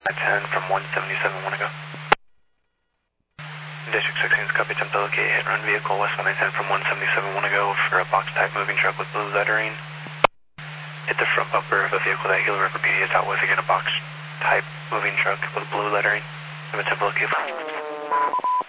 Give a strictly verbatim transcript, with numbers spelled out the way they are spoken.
ten from one seventy-seven, want to go. District sixteen is copy, attempt to locate hit run vehicle west one ten from one seventy-seven, want to go for a box type moving truck with blue lettering. Hit the front bumper of a vehicle that Hilo River P D is out with, again a box type moving truck with blue lettering. Attempt to locate.